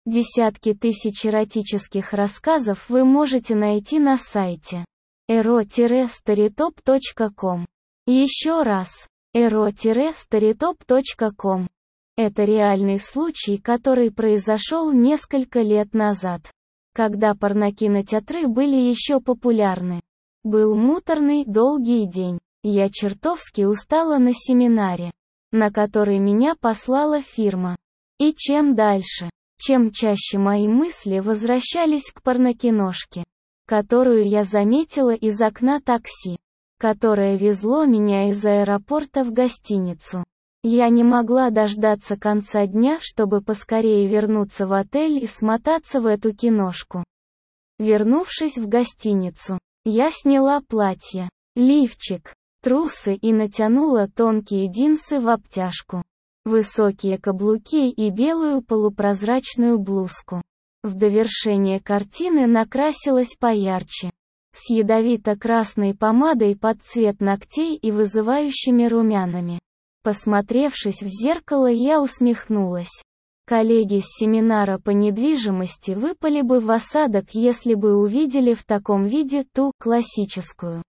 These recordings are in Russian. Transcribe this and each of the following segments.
Десятки тысяч эротических рассказов вы можете найти на сайте ero-storytop.com. Еще раз, ero-storytop.com. Это реальный случай, который произошел несколько лет назад, когда порнокинотеатры были еще популярны. Был муторный, долгий день. Я чертовски устала на семинаре, на который меня послала фирма. И чем дальше, чем чаще мои мысли возвращались к порнокиношке, которую я заметила из окна такси, которое везло меня из аэропорта в гостиницу. Я не могла дождаться конца дня, чтобы поскорее вернуться в отель и смотаться в эту киношку. Вернувшись в гостиницу, я сняла платье, лифчик, трусы и натянула тонкие джинсы в обтяжку, высокие каблуки и белую полупрозрачную блузку. В довершение картины накрасилась поярче, с ядовито-красной помадой под цвет ногтей и вызывающими румянами. Посмотревшись в зеркало, я усмехнулась. Коллеги с семинара по недвижимости выпали бы в осадок, если бы увидели в таком виде ту классическую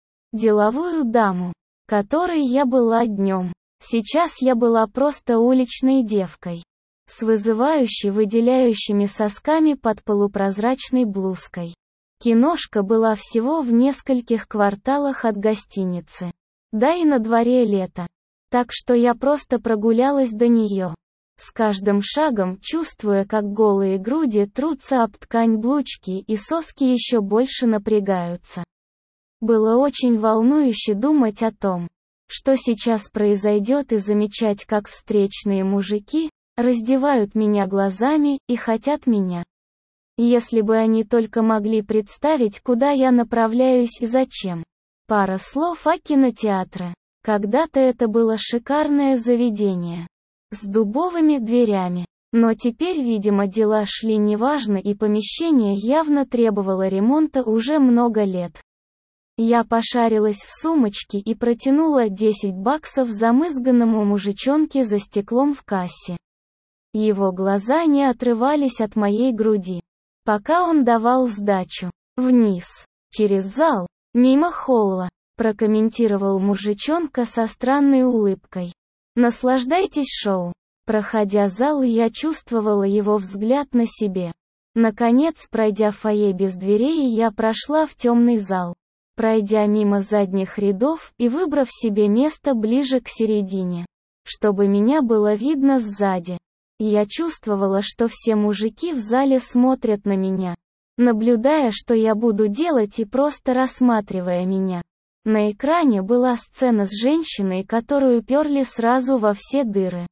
деловую даму, которой я была днем. Сейчас я была просто уличной девкой, с вызывающе выделяющими сосками под полупрозрачной блузкой. Киношка была всего в нескольких кварталах от гостиницы. Да и на дворе лето. Так что я просто прогулялась до нее, с каждым шагом чувствуя, как голые груди трутся об ткань блузки и соски еще больше напрягаются. Было очень волнующе думать о том, что сейчас произойдет, и замечать, как встречные мужики раздевают меня глазами и хотят меня. Если бы они только могли представить, куда я направляюсь и зачем. Пара слов о кинотеатре. Когда-то это было шикарное заведение, с дубовыми дверями. Но теперь, видимо, дела шли неважно, и помещение явно требовало ремонта уже много лет. Я пошарилась в сумочке и протянула $10 замызганному мужичонке за стеклом в кассе. Его глаза не отрывались от моей груди, пока он давал сдачу. Вниз, через зал, мимо холла, прокомментировал мужичонка со странной улыбкой. Наслаждайтесь шоу. Проходя зал, я чувствовала его взгляд на себе. Наконец, пройдя фойе без дверей, я прошла в темный зал, пройдя мимо задних рядов и выбрав себе место ближе к середине, чтобы меня было видно сзади. Я чувствовала, что все мужики в зале смотрят на меня, наблюдая, что я буду делать, и просто рассматривая меня. На экране была сцена с женщиной, которую перли сразу во все дыры.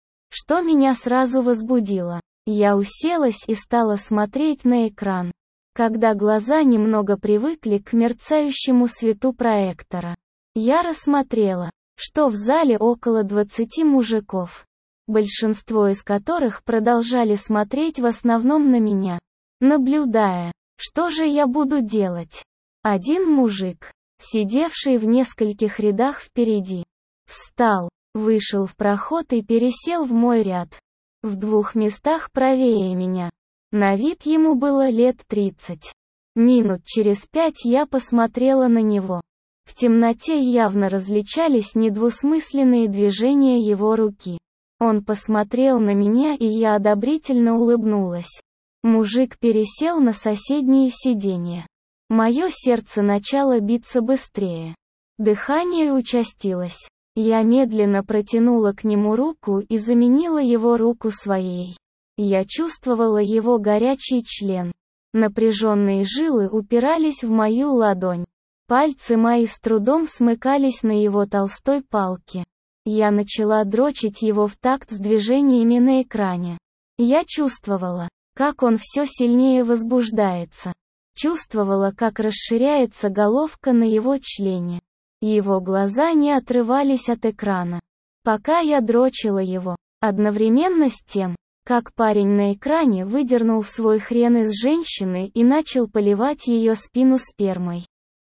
Что меня сразу возбудило. Я уселась и стала смотреть на экран. Когда глаза немного привыкли к мерцающему свету проектора, я рассмотрела, что в зале около 20 мужиков, большинство из которых продолжали смотреть в основном на меня, наблюдая, что же я буду делать. Один мужик, сидевший в нескольких рядах впереди, встал, вышел в проход и пересел в мой ряд, в 2 местах правее меня. На вид ему было лет 30. Минут через 5 я посмотрела на него. В темноте явно различались недвусмысленные движения его руки. Он посмотрел на меня, и я одобрительно улыбнулась. Мужик пересел на соседнее сиденье. Мое сердце начало биться быстрее. Дыхание участилось. Я медленно протянула к нему руку и заменила его руку своей. Я чувствовала его горячий член. Напряженные жилы упирались в мою ладонь. Пальцы мои с трудом смыкались на его толстой палке. Я начала дрочить его в такт с движениями на экране. Я чувствовала, как он все сильнее возбуждается. Чувствовала, как расширяется головка на его члене. Его глаза не отрывались от экрана, пока я дрочила его, одновременно с тем, как парень на экране выдернул свой хрен из женщины и начал поливать ее спину спермой.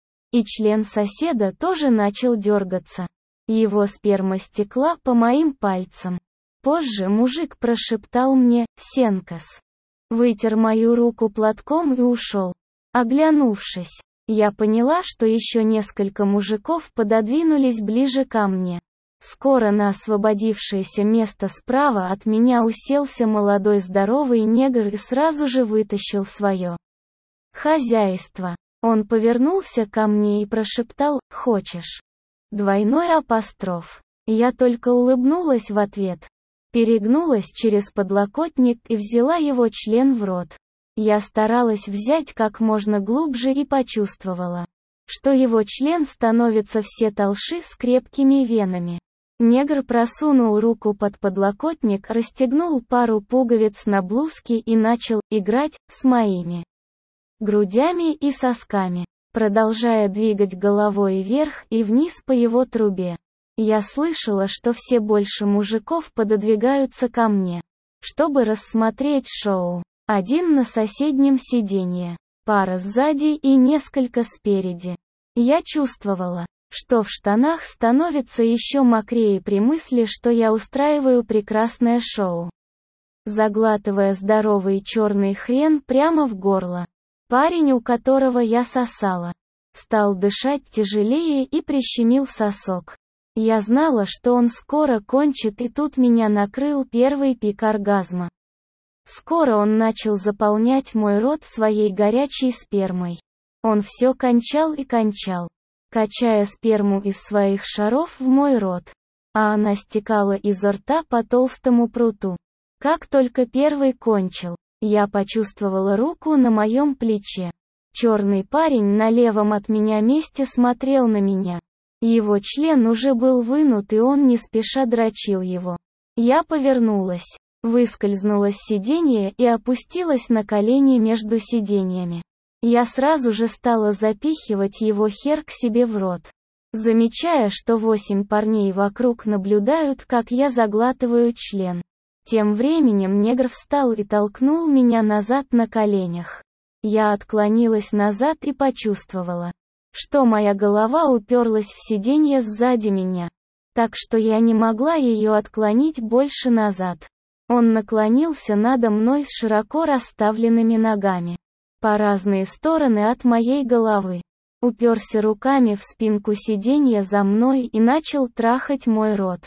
И член соседа тоже начал дергаться. Его сперма стекла по моим пальцам. Позже мужик прошептал мне «Сенкас». вытер мою руку платком и ушел. Оглянувшись, я поняла, что еще несколько мужиков пододвинулись ближе ко мне. Скоро на освободившееся место справа от меня уселся молодой здоровый негр и сразу же вытащил свое хозяйство. Он повернулся ко мне и прошептал: «Хочешь?» Двойной апостроф. Я только улыбнулась в ответ. Перегнулась через подлокотник и взяла его член в рот. Я старалась взять как можно глубже и почувствовала, что его член становится все толще с крепкими венами. Негр просунул руку под подлокотник, расстегнул пару пуговиц на блузке и начал играть с моими грудями и сосками, продолжая двигать головой вверх и вниз по его трубе. Я слышала, что все больше мужиков пододвигаются ко мне, чтобы рассмотреть шоу. Один на соседнем сиденье, пара сзади и несколько спереди. Я чувствовала, что в штанах становится еще мокрее при мысли, что я устраиваю прекрасное шоу. Заглатывая здоровый черный хрен прямо в горло, парень, у которого я сосала, стал дышать тяжелее и прищемил сосок. Я знала, что он скоро кончит, и тут меня накрыл первый пик оргазма. Скоро он начал заполнять мой рот своей горячей спермой. Он все кончал и кончал, качая сперму из своих шаров в мой рот, а она стекала изо рта по толстому пруту. Как только первый кончил, я почувствовала руку на моем плече. Черный парень на левом от меня месте смотрел на меня. Его член уже был вынут, и он не спеша дрочил его. Я повернулась, выскользнула с сиденья и опустилась на колени между сиденьями. Я сразу же стала запихивать его хер к себе в рот, замечая, что 8 парней вокруг наблюдают, как я заглатываю член. Тем временем негр встал и толкнул меня назад на коленях. Я отклонилась назад и почувствовала, что моя голова уперлась в сиденье сзади меня, так что я не могла ее отклонить больше назад. Он наклонился надо мной с широко расставленными ногами по разные стороны от моей головы, уперся руками в спинку сиденья за мной и начал трахать мой рот.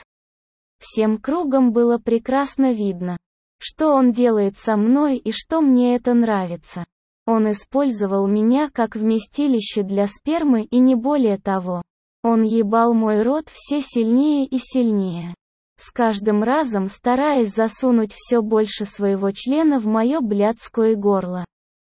Всем кругом было прекрасно видно, что он делает со мной и что мне это нравится. Он использовал меня как вместилище для спермы и не более того. Он ебал мой рот все сильнее и сильнее, с каждым разом стараясь засунуть все больше своего члена в мое блядское горло.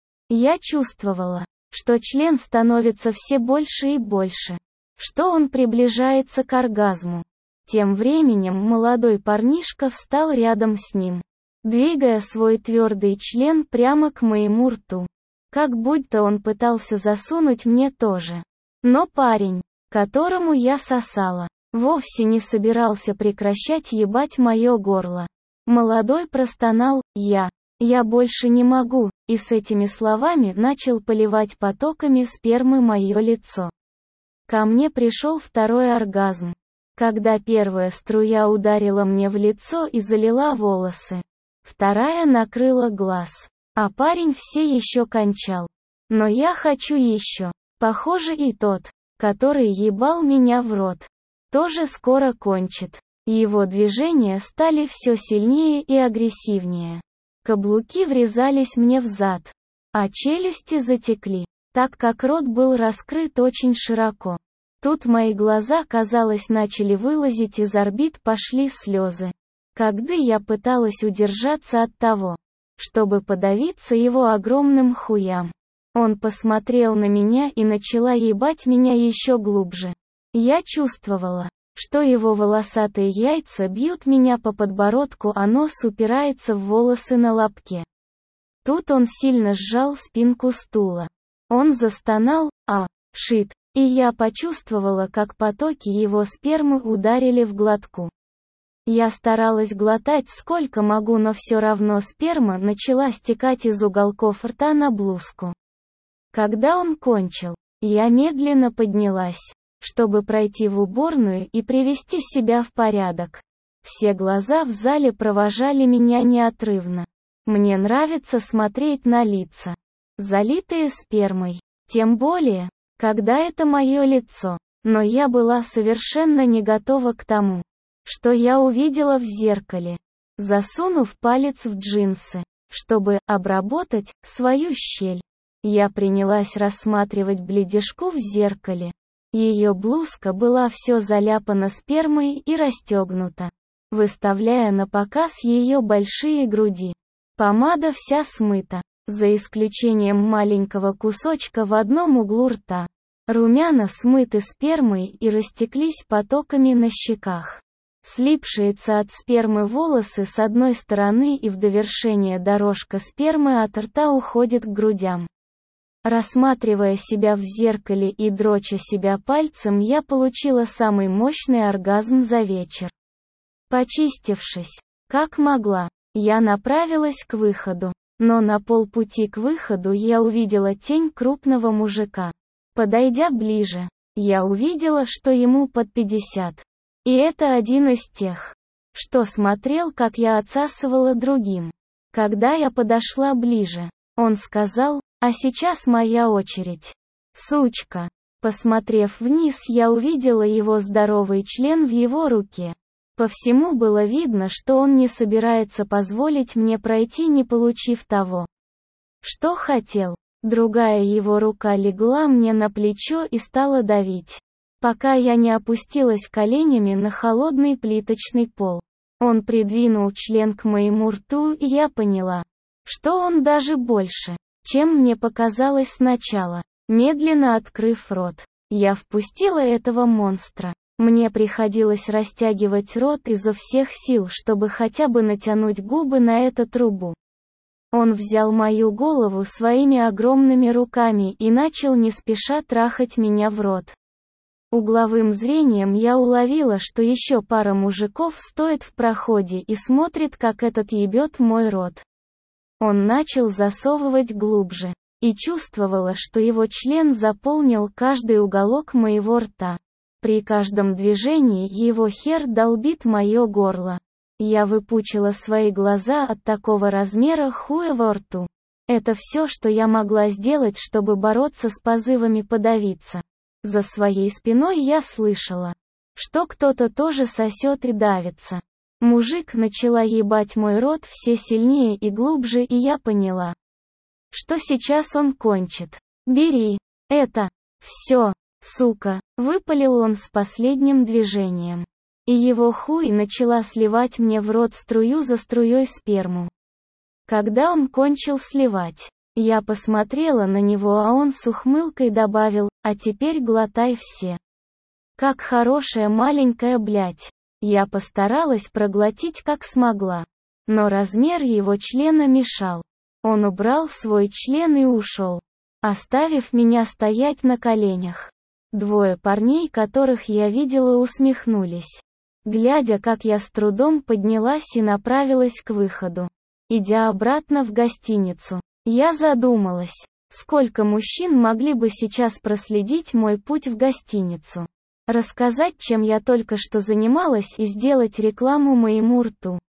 Я чувствовала, что член становится все больше и больше, что он приближается к оргазму. Тем временем молодой парнишка встал рядом с ним, двигая свой твердый член прямо к моему рту, как будто он пытался засунуть мне тоже. Но парень, которому я сосала, вовсе не собирался прекращать ебать мое горло. Молодой простонал: я больше не могу», и с этими словами начал поливать потоками спермы мое лицо. Ко мне пришел второй оргазм, когда первая струя ударила мне в лицо и залила волосы. Вторая накрыла глаз, а парень все еще кончал. Но я хочу еще. Похоже, и тот, который ебал меня в рот, тоже скоро кончит. Его движения стали все сильнее и агрессивнее. Каблуки врезались мне в зад, а челюсти затекли, так как рот был раскрыт очень широко. Тут мои глаза, казалось, начали вылазить из орбит, пошли слезы. Когда я пыталась удержаться от того, чтобы подавиться его огромным хуям. Он посмотрел на меня и начала ебать меня еще глубже. Я чувствовала, что его волосатые яйца бьют меня по подбородку, а нос упирается в волосы на лобке. Тут он сильно сжал спинку стула. Он застонал: шит, и я почувствовала, как потоки его спермы ударили в глотку. Я старалась глотать сколько могу, но все равно сперма начала стекать из уголков рта на блузку. Когда он кончил, я медленно поднялась, чтобы пройти в уборную и привести себя в порядок. Все глаза в зале провожали меня неотрывно. Мне нравится смотреть на лица, залитые спермой. Тем более, когда это мое лицо. Но я была совершенно не готова к тому, что я увидела в зеркале. Засунув палец в джинсы, чтобы обработать свою щель, я принялась рассматривать бледяшку в зеркале. Ее блузка была все заляпана спермой и расстегнута, выставляя на показ ее большие груди. Помада вся смыта, за исключением маленького кусочка в одном углу рта. Румяна смыты спермой и растеклись потоками на щеках. Слипшиеся от спермы волосы с одной стороны и в довершение дорожка спермы от рта уходит к грудям. Рассматривая себя в зеркале и дроча себя пальцем, я получила самый мощный оргазм за вечер. Почистившись, как могла, я направилась к выходу. Но на полпути к выходу я увидела тень крупного мужика. Подойдя ближе, я увидела, что ему под 50. И это один из тех, что смотрел, как я отсасывала другим. Когда я подошла ближе, он сказал: «А сейчас моя очередь. Сучка». Посмотрев вниз, я увидела его здоровый член в его руке. По всему было видно, что он не собирается позволить мне пройти, не получив того, что хотел. Другая его рука легла мне на плечо и стала давить, пока я не опустилась коленями на холодный плиточный пол. Он придвинул член к моему рту, и я поняла, что он даже больше, чем мне показалось сначала. Медленно открыв рот, я впустила этого монстра. Мне приходилось растягивать рот изо всех сил, чтобы хотя бы натянуть губы на эту трубу. Он взял мою голову своими огромными руками и начал не спеша трахать меня в рот. Угловым зрением я уловила, что еще пара мужиков стоит в проходе и смотрит, как этот ебет мой рот. Он начал засовывать глубже, и чувствовала, что его член заполнил каждый уголок моего рта. При каждом движении его хер долбит мое горло. Я выпучила свои глаза от такого размера хуя во рту. Это все, что я могла сделать, чтобы бороться с позывами подавиться. За своей спиной я слышала, что кто-то тоже сосет и давится. Мужик начала ебать мой рот все сильнее и глубже, и я поняла, что сейчас он кончит. «Бери это, все, сука», — выпалил он с последним движением. И его хуй начала сливать мне в рот струю за струей сперму. Когда он кончил сливать, я посмотрела на него, а он с ухмылкой добавил: «А теперь глотай все». Как хорошая маленькая блядь. Я постаралась проглотить как смогла. Но размер его члена мешал. Он убрал свой член и ушел, оставив меня стоять на коленях. Двое парней, которых я видела, усмехнулись, глядя, как я с трудом поднялась и направилась к выходу. Идя обратно в гостиницу, я задумалась, сколько мужчин могли бы сейчас проследить мой путь в гостиницу, рассказать, чем я только что занималась, и сделать рекламу моему рту.